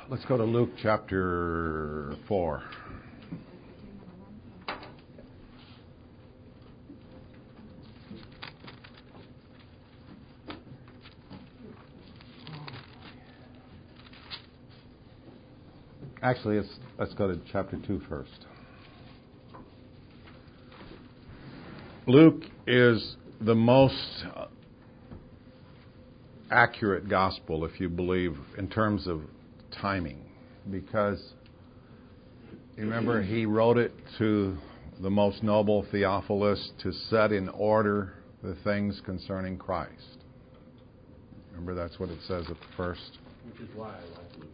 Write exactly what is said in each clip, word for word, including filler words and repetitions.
Let's go to Luke chapter four. Actually, let's, let's go to chapter two first. Luke is the most accurate gospel, if you believe, in terms of timing, because remember he wrote it to the most noble Theophilus to set in order the things concerning Christ. Remember, that's what it says at the first. Which is why I like Luke.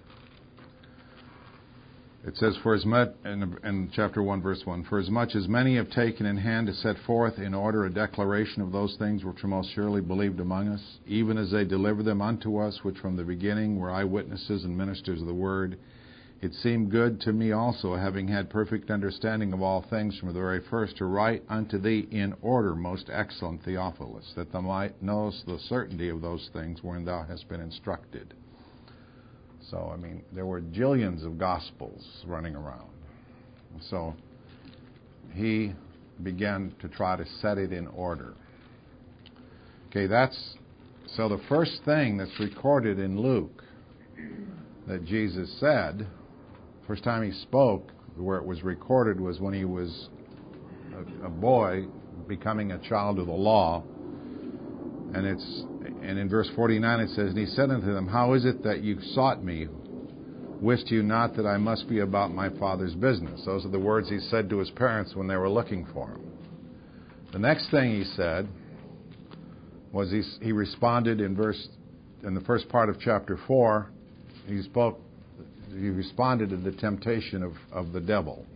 It says, "For as much," in, in chapter one, verse one, "For as much as many have taken in hand to set forth in order a declaration of those things which are most surely believed among us, even as they deliver them unto us, which from the beginning were eyewitnesses and ministers of the word, it seemed good to me also, having had perfect understanding of all things from the very first, to write unto thee in order, most excellent Theophilus, that thou might know the certainty of those things wherein thou hast been instructed." So, I mean, there were jillions of gospels running around. So he began to try to set it in order. Okay, that's, so the first thing that's recorded in Luke that Jesus said, first time he spoke, where it was recorded was when he was a, a boy becoming a child of the law. And it's and in verse forty-nine it says, "And he said unto them, How is it that you sought me? Wist you not that I must be about my Father's business?" Those are the words he said to his parents when they were looking for him. The next thing he said was he, he responded in verse in the first part of chapter four. He spoke. He responded to the temptation of, of the devil.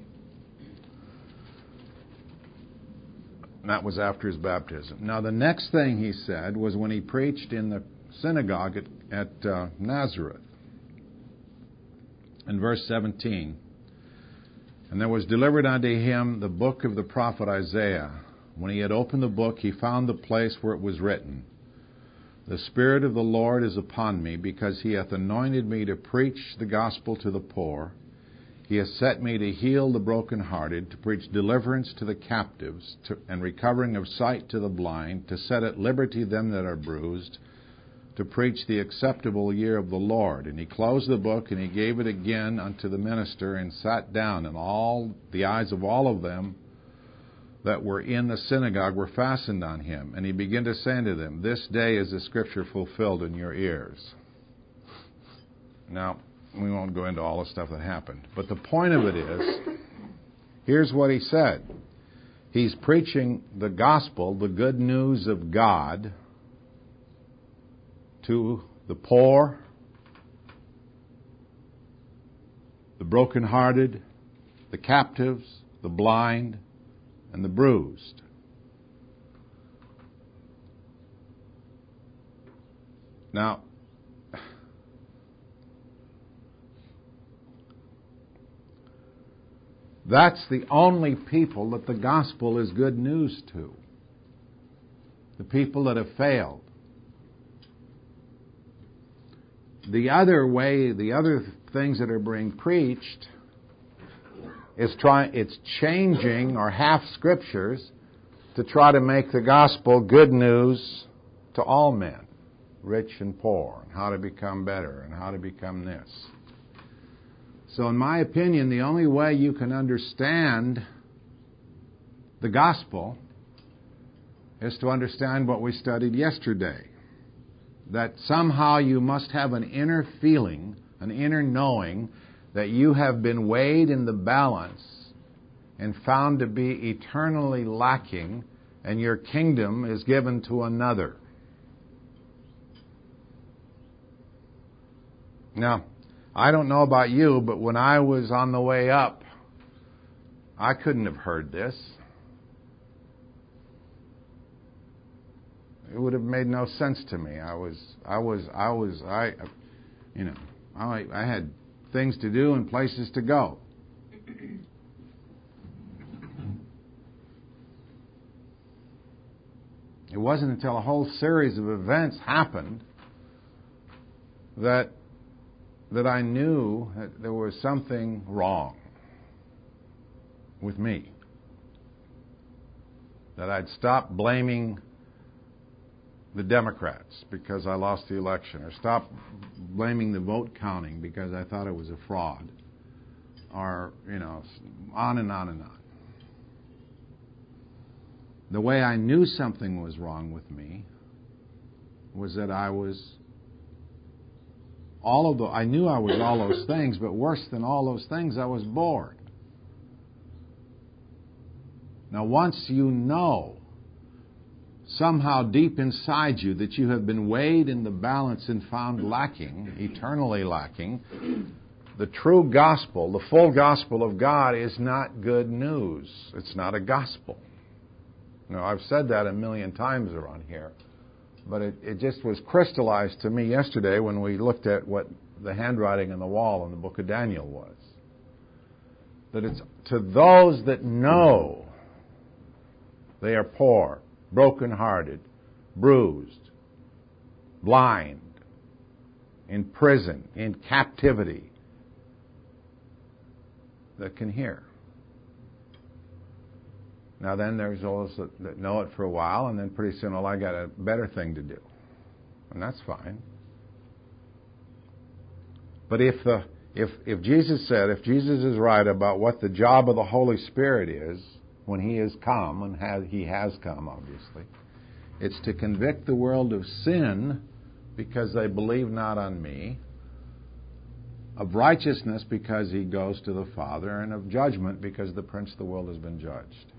And that was after his baptism. Now, the next thing he said was when he preached in the synagogue at, at uh, Nazareth. In verse seventeen, "And there was delivered unto him the book of the prophet Isaiah. When he had opened the book, he found the place where it was written, The Spirit of the Lord is upon me, because he hath anointed me to preach the gospel to the poor. He has set me to heal the brokenhearted, to preach deliverance to the captives, to, and recovering of sight to the blind, to set at liberty them that are bruised, to preach the acceptable year of the Lord." And he closed the book, and he gave it again unto the minister, and sat down. And all the eyes of all of them that were in the synagogue were fastened on him. And he began to say unto them, "This day is the scripture fulfilled in your ears." Now, we won't go into all the stuff that happened. But the point of it is, here's what he said. He's preaching the gospel, the good news of God, to the poor, the brokenhearted, the captives, the blind, and the bruised. Now, that's the only people that the gospel is good news to. The people that have failed. The other way, the other things that are being preached is trying, it's changing or half scriptures to try to make the gospel good news to all men, rich and poor, and how to become better and how to become this. So in my opinion, the only way you can understand the gospel is to understand what we studied yesterday. That somehow you must have an inner feeling, an inner knowing, that you have been weighed in the balance and found to be eternally lacking, and your kingdom is given to another. Now, I don't know about you, but when I was on the way up, I couldn't have heard this. It would have made no sense to me. I was, I was, I was, I, you know, I, I had things to do and places to go. It wasn't until a whole series of events happened that that I knew that there was something wrong with me. That I'd stop blaming the Democrats because I lost the election, or stop blaming the vote counting because I thought it was a fraud, or, you know, on and on and on. The way I knew something was wrong with me was that I was all of the, I knew I was all those things, but worse than all those things, I was bored. Now, once you know somehow deep inside you that you have been weighed in the balance and found lacking, eternally lacking, the true gospel, the full gospel of God is not good news. It's not a gospel. Now, I've said that a million times around here, but it, it just was crystallized to me yesterday when we looked at what the handwriting on the wall in the book of Daniel was. That it's to those that know they are poor, broken-hearted, bruised, blind, in prison, in captivity, that can hear. Now then, there's those that, that know it for a while, and then pretty soon, well, I got a better thing to do. And that's fine. But if the if if Jesus said, if Jesus is right about what the job of the Holy Spirit is when He has come, and has, He has come, obviously, it's to convict the world of sin because they believe not on me, of righteousness because He goes to the Father, and of judgment because the prince of the world has been judged.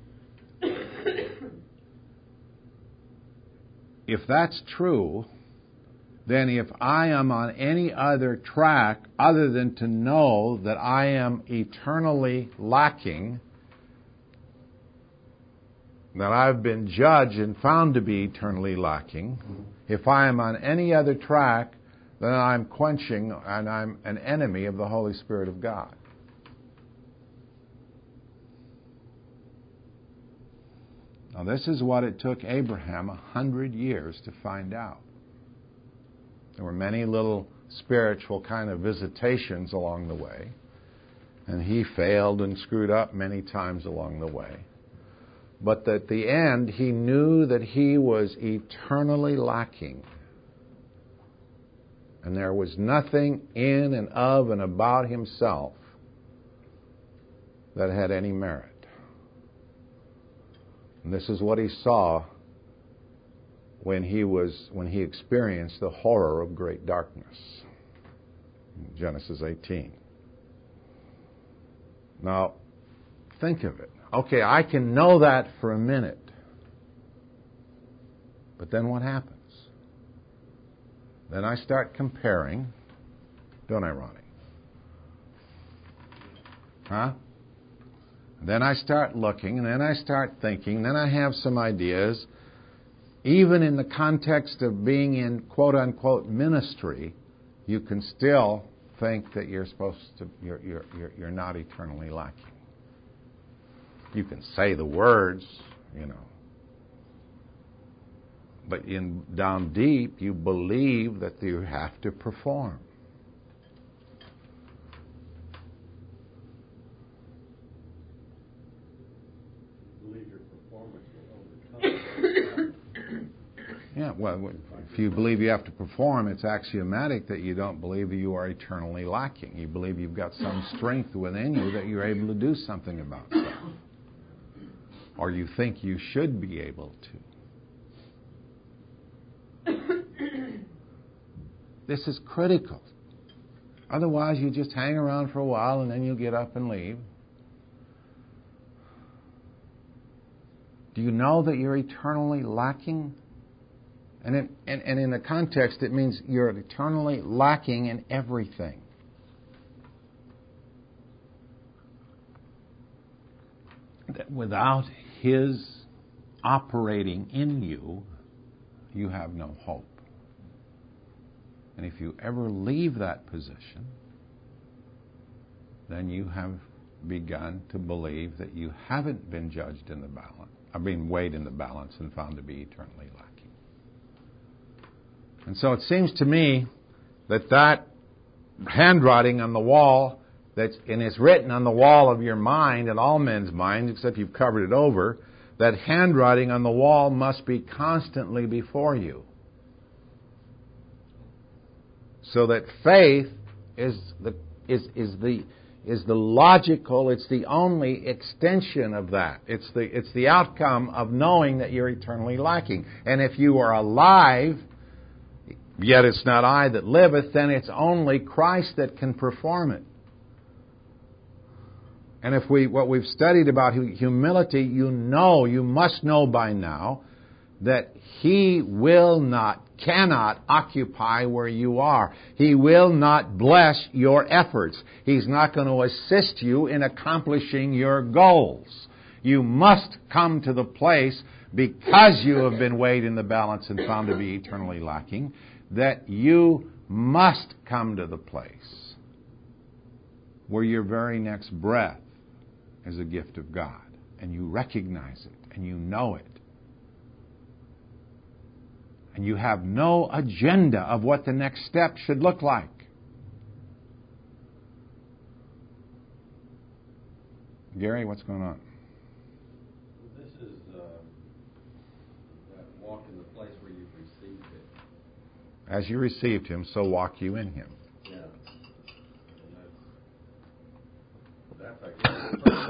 If that's true, then if I am on any other track other than to know that I am eternally lacking, that I've been judged and found to be eternally lacking, if I am on any other track, then I'm quenching and I'm an enemy of the Holy Spirit of God. Now, this is what it took Abraham a hundred years to find out. There were many little spiritual kind of visitations along the way, and he failed and screwed up many times along the way. But at the end, he knew that he was eternally lacking. And there was nothing in and of and about himself that had any merit. And this is what he saw when he was when he experienced the horror of great darkness. Genesis eighteen. Now, think of it. Okay, I can know that for a minute. But then what happens? Then I start comparing, don't I, Ronnie? Huh? Then I start looking, and then I start thinking, then I have some ideas. Even in the context of being in quote-unquote ministry, you can still think that you're supposed to, you're, you're, you're, you're not eternally lacking. You can say the words, you know. But in down deep, you believe that you have to perform. Yeah, well, if you believe you have to perform, it's axiomatic that you don't believe that you are eternally lacking. You believe you've got some strength within you that you're able to do something about stuff. Or you think you should be able to. This is critical. Otherwise, you just hang around for a while and then you'll get up and leave. Do you know that you're eternally lacking? And, it, and, and in the context, it means you're eternally lacking in everything. That without His operating in you, you have no hope. And if you ever leave that position, then you have begun to believe that you haven't been judged in the balance, or been weighed in the balance and found to be eternally lacking. And so it seems to me that that handwriting on the wall that's and it's written on the wall of your mind and all men's minds, except you've covered it over. That handwriting on the wall must be constantly before you. So that faith is the is is the is the logical, it's the only extension of that. It's the it's the outcome of knowing that you're eternally lacking. And if you are alive, yet it's not I that liveth, then it's only Christ that can perform it. And if we what we've studied about humility, you know, you must know by now that He will not, cannot occupy where you are. He will not bless your efforts. He's not going to assist you in accomplishing your goals. You must come to the place, because you have been weighed in the balance and found to be eternally lacking, that you must come to the place where your very next breath is a gift of God, and you recognize it, and you know it. And you have no agenda of what the next step should look like. Gary, what's going on? This is uh, that walk in the place where you've received it. As you received Him, so walk you in Him. Yeah. And that's, that's I guess,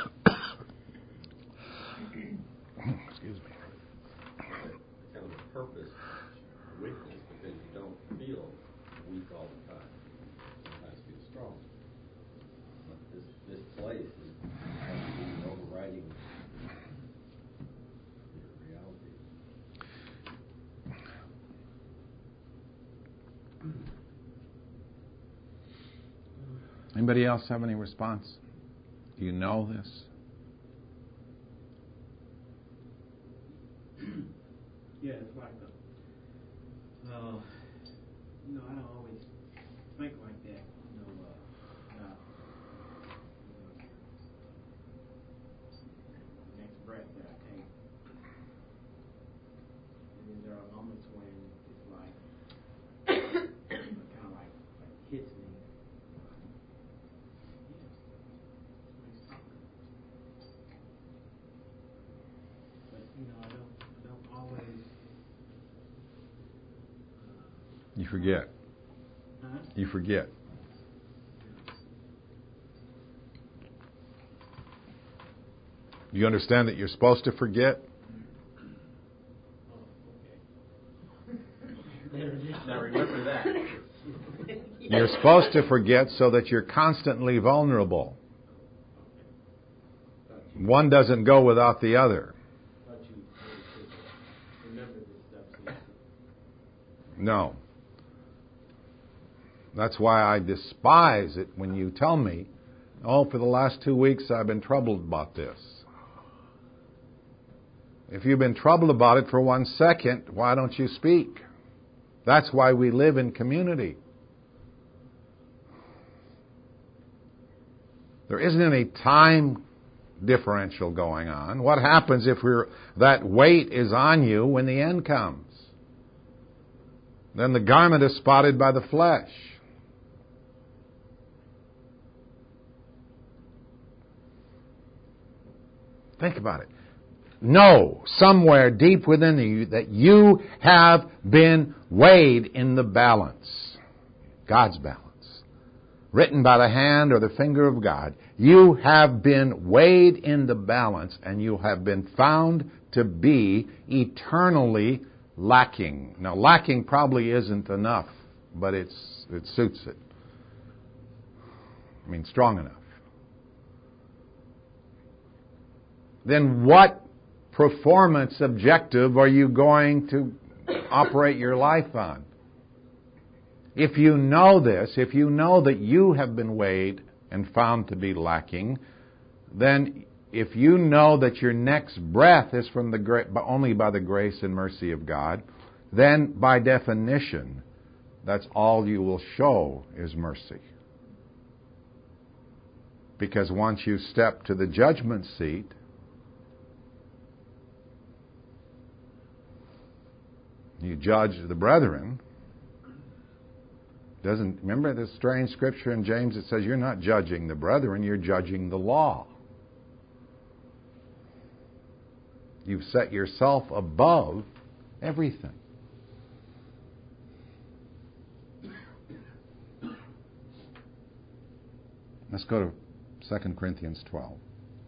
excuse me. kind of a purpose weakness, because you don't feel weak all the time. Sometimes feel strong. But this this place is has to be overriding your reality. Anybody else have any response? Do you know this? Yeah, it's like the, uh, you know, I don't always think like that, you know, uh, about, you know, the next breath that I take. And then there are moments when it's like, you know, kind of like, like hits me. But, you know, I don't, I don't always. You forget. Huh? You forget. Do you understand that you're supposed to forget? Oh, okay. Now remember that. You're supposed to forget so that you're constantly vulnerable. One doesn't go without the other. Thought you remember this stuff. No. That's why I despise it when you tell me, oh, for the last two weeks I've been troubled about this. If you've been troubled about it for one second, why don't you speak? That's why we live in community. There isn't any time differential going on. What happens if we're, that weight is on you when the end comes? Then the garment is spotted by the flesh. Think about it. Know somewhere deep within you that you have been weighed in the balance. God's balance. Written by the hand or the finger of God. You have been weighed in the balance, and you have been found to be eternally lacking. Now, lacking probably isn't enough, but it's it suits it. I mean, strong enough. Then what performance objective are you going to operate your life on? If you know this, if you know that you have been weighed and found to be lacking, then if you know that your next breath is from the gra- only by the grace and mercy of God, then by definition, that's all you will show is mercy. Because once you step to the judgment seat, you judge the brethren, Doesn't remember this strange scripture in James that says you're not judging the brethren, you're judging the law. You've set yourself above everything. Let's go to Second Corinthians twelve.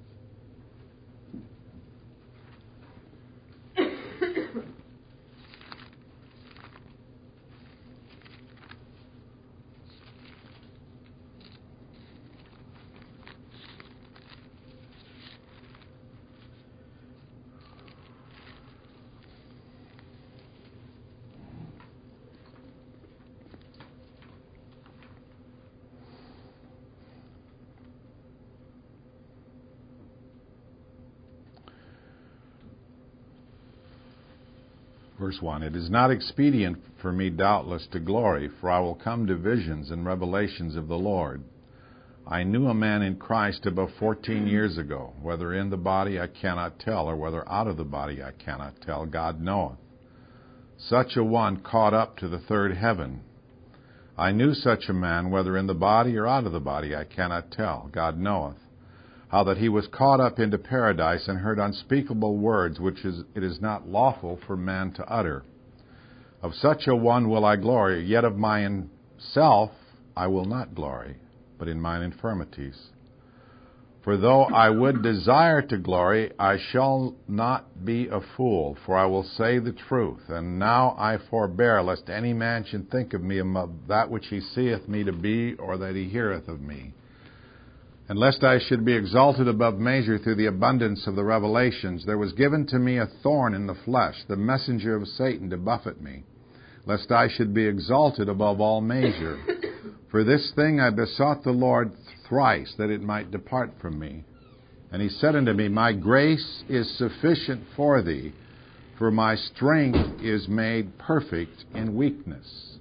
Verse one, it is not expedient for me doubtless to glory, for I will come to visions and revelations of the Lord. I knew a man in Christ above fourteen years ago, whether in the body I cannot tell, or whether out of the body I cannot tell, God knoweth. Such a one caught up to the third heaven. I knew such a man, whether in the body or out of the body I cannot tell, God knoweth. How that he was caught up into paradise and heard unspeakable words which is, it is not lawful for man to utter. Of such a one will I glory, yet of myself I will not glory, but in mine infirmities. For though I would desire to glory, I shall not be a fool, for I will say the truth. And now I forbear, lest any man should think of me of that which he seeth me to be, or that he heareth of me. And lest I should be exalted above measure through the abundance of the revelations, there was given to me a thorn in the flesh, the messenger of Satan to buffet me, lest I should be exalted above all measure. For this thing I besought the Lord thrice, that it might depart from me. And he said unto me, My grace is sufficient for thee, for my strength is made perfect in weakness.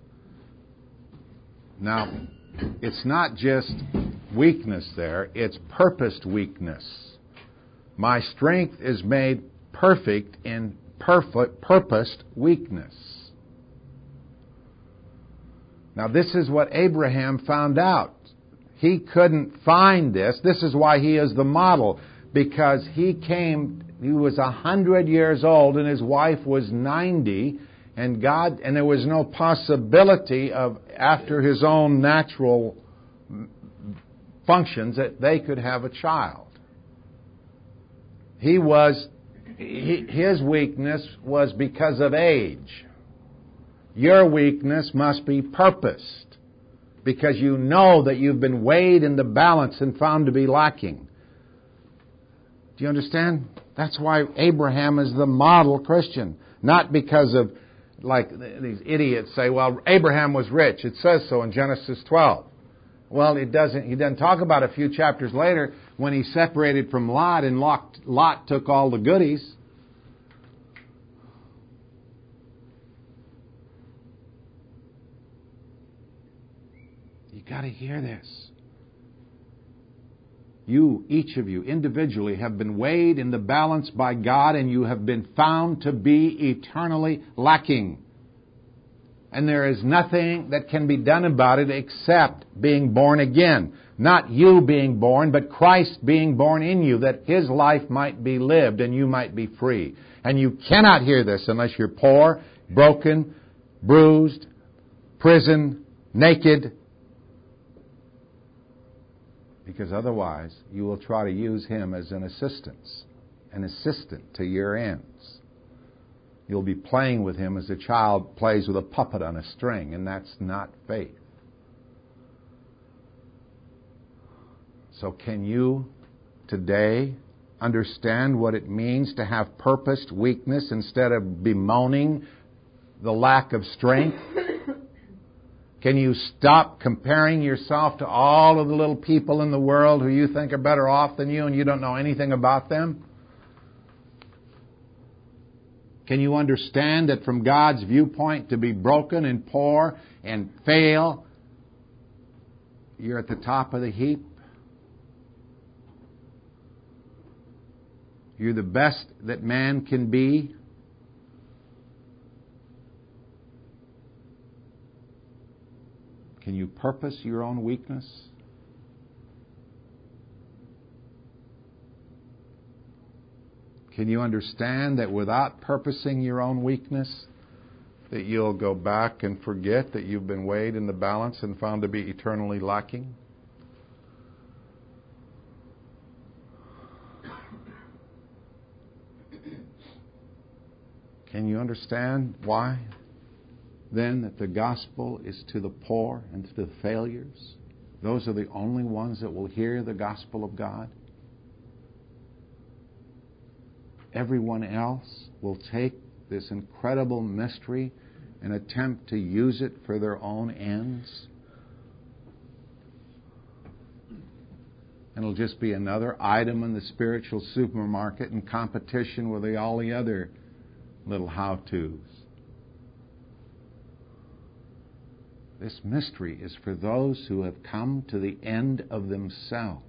Now, it's not just weakness there, it's purposed weakness. My strength is made perfect in perfect, purposed weakness. Now this is what Abraham found out. He couldn't find this. This is why he is the model. Because he came, he was a hundred years old and his wife was ninety. And God, and there was no possibility of, after his own natural functions, that they could have a child. He was, he, his weakness was because of age. Your weakness must be purposed, because you know that you've been weighed in the balance and found to be lacking. Do you understand? That's why Abraham is the model Christian. Not because of, like these idiots say, well, Abraham was rich. It says so in Genesis twelve. Well, it doesn't. He doesn't talk about a few chapters later when he separated from Lot and Lot, Lot took all the goodies. You got to hear this. You, each of you, individually, have been weighed in the balance by God, and you have been found to be eternally lacking. And there is nothing that can be done about it except being born again. Not you being born, but Christ being born in you, that His life might be lived and you might be free. And you cannot hear this unless you're poor, broken, bruised, prison, naked, because otherwise you will try to use Him as an assistance, an assistant to your ends. You'll be playing with Him as a child plays with a puppet on a string, and that's not faith. So can you today understand what it means to have purposed weakness instead of bemoaning the lack of strength? Can you stop comparing yourself to all of the little people in the world who you think are better off than you and you don't know anything about them? Can you understand that from God's viewpoint, to be broken and poor and fail, you're at the top of the heap? You're the best that man can be? Can you purpose your own weakness? Can you understand that without purposing your own weakness, that you'll go back and forget that you've been weighed in the balance and found to be eternally lacking? Can you understand why, then, that the gospel is to the poor and to the failures? Those are the only ones that will hear the gospel of God. Everyone else will take this incredible mystery and attempt to use it for their own ends. And it'll just be another item in the spiritual supermarket in competition with the, all the other little how-tos. This mystery is for those who have come to the end of themselves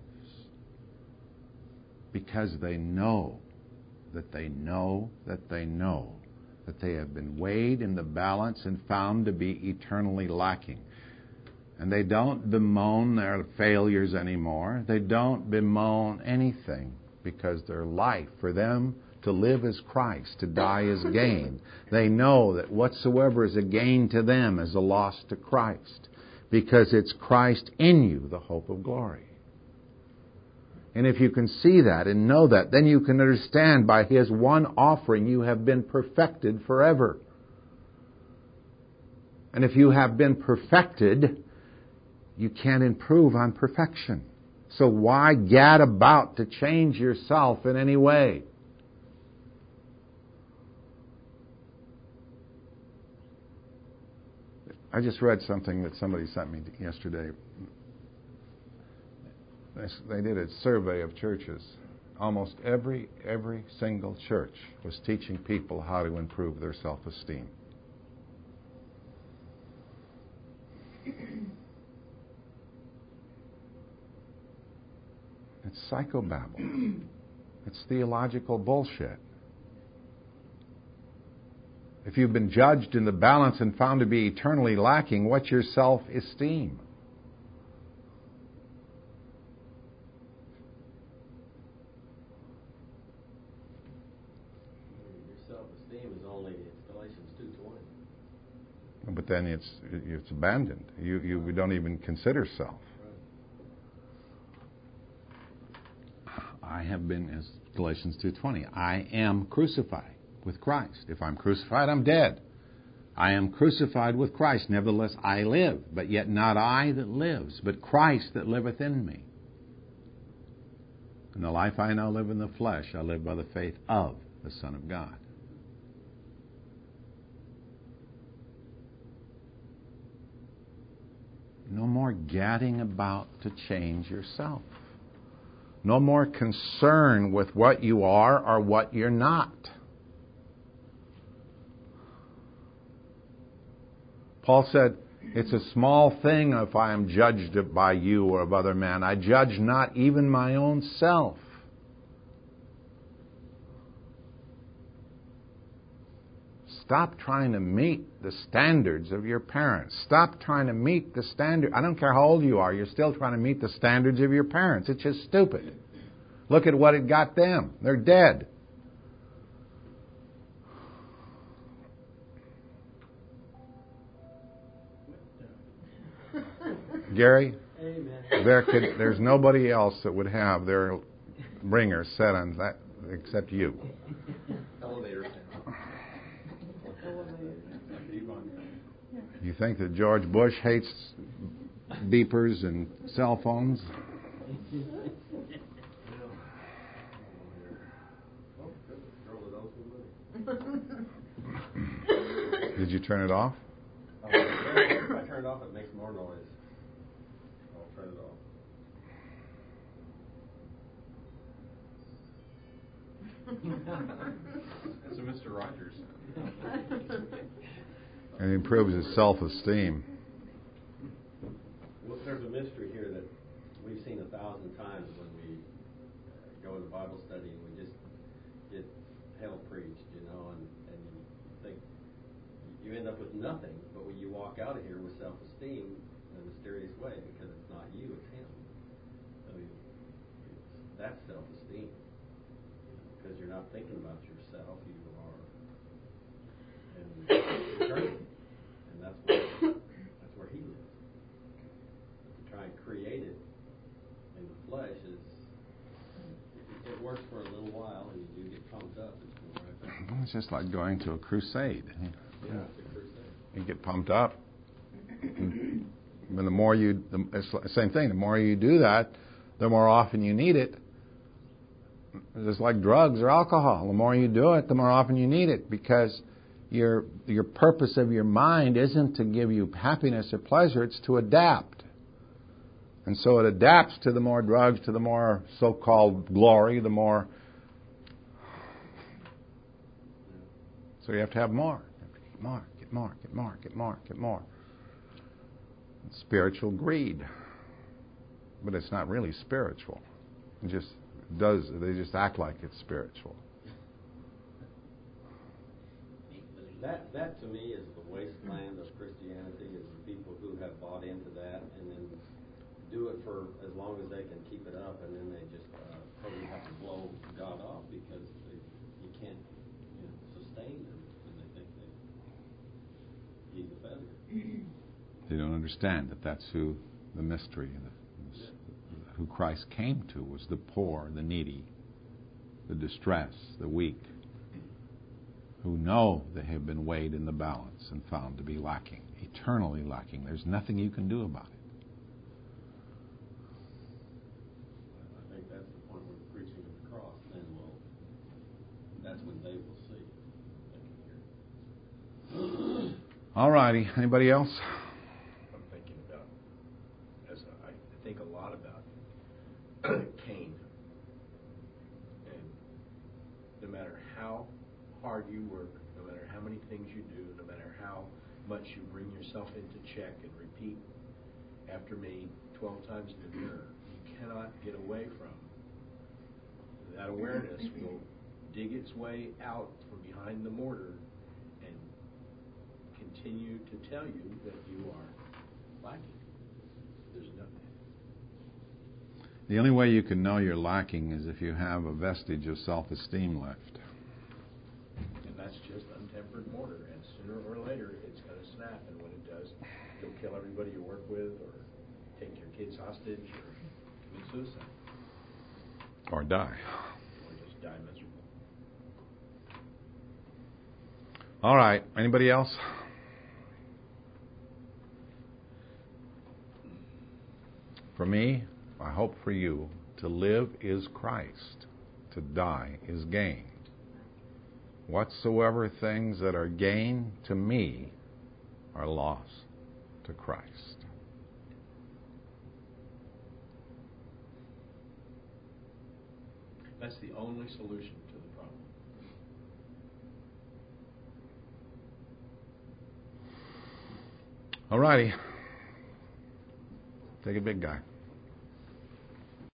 because they know that they know that they know that they have been weighed in the balance and found to be eternally lacking. And they don't bemoan their failures anymore. They don't bemoan anything because their life, for them to live is Christ, to die is gain. They know that whatsoever is a gain to them is a loss to Christ because it's Christ in you, the hope of glory. And if you can see that and know that, then you can understand by His one offering you have been perfected forever. And if you have been perfected, you can't improve on perfection. So why gad about to change yourself in any way? I just read something that somebody sent me yesterday. They did a survey of churches. Almost every every single church was teaching people how to improve their self-esteem. It's psychobabble. It's theological bullshit. If you've been judged in the balance and found to be eternally lacking, what's your self-esteem? But then it's it's abandoned. You you don't even consider self. I have been, as Galatians two twenty, I am crucified with Christ. If I'm crucified, I'm dead. I am crucified with Christ. Nevertheless, I live. But yet not I that lives, but Christ that liveth in me. And the life I now live in the flesh, I live by the faith of the Son of God. No more gadding about to change yourself. No more concern with what you are or what you're not. Paul said, it's a small thing if I am judged by you or of other men. I judge not even my own self. Stop trying to meet the standards of your parents. Stop trying to meet the standard. I don't care how old you are, you're still trying to meet the standards of your parents. It's just stupid. Look at what it got them. They're dead. Gary, there could, there's nobody else that would have their ringer set on that except you. Elevator. You think that George Bush hates beepers and cell phones? Did you turn it off? Oh, if I turn it off, it makes more noise. I'll turn it off. That's a Mister Rogers. And it improves his self-esteem. Well, there's a mystery here that we've seen a thousand times when we uh, go to Bible study and we just get hell preached, you know, and, and you think you end up with nothing, but when you walk out of here with self-esteem and the thinking about yourself, you are in eternity. And that's where, that's where he lives. But to try and create it in the flesh is, it works for a little while, and you do get pumped up. It's going right back. It's just like going to a crusade. Yeah, it's a crusade. You get pumped up. And the more you, the, it's the same thing. The more you do that, the more often you need it. It's just like drugs or alcohol. The more you do it, the more often you need it, because your your purpose of your mind isn't to give you happiness or pleasure. It's to adapt. And so it adapts to the more drugs, to the more so-called glory, the more. So you have to have more. Get more, get more, get more, get more, get more. It's spiritual greed. But it's not really spiritual. It just does, they just act like it's spiritual. That, that to me is the wasteland of Christianity, is the people who have bought into that and then do it for as long as they can keep it up, and then they just uh, totally have to blow God off because they, you can't you know, sustain them, and they think that he's a failure. They don't understand that that's who the mystery, the, Yeah. who Christ came to, was the poor, the needy, the distressed, the weak, who know they have been weighed in the balance and found to be lacking, eternally lacking. There's nothing you can do about it. I think that's the point where preaching of the cross then will, that's when they will see. They can hear. All righty. Anybody else? I'm thinking about, as I think a lot about Cain. And no matter how hard you work, no matter how many things you do, no matter how much you bring yourself into check and repeat after me twelve times in the mirror, you cannot get away from. That awareness will dig its way out from behind the mortar and continue to tell you that you are lacking. There's nothing. The only way you can know you're lacking is if you have a vestige of self-esteem left. And that's just untempered mortar. And sooner or later, it's going to snap. And when it does, you'll kill everybody you work with, or take your kids hostage, or commit suicide. Or die. Or just die miserable. All right. Anybody else? For me, I hope for you, to live is Christ, to die is gain. Whatsoever things that are gain to me are loss to Christ. That's the only solution to the problem. All righty. Take a big guy.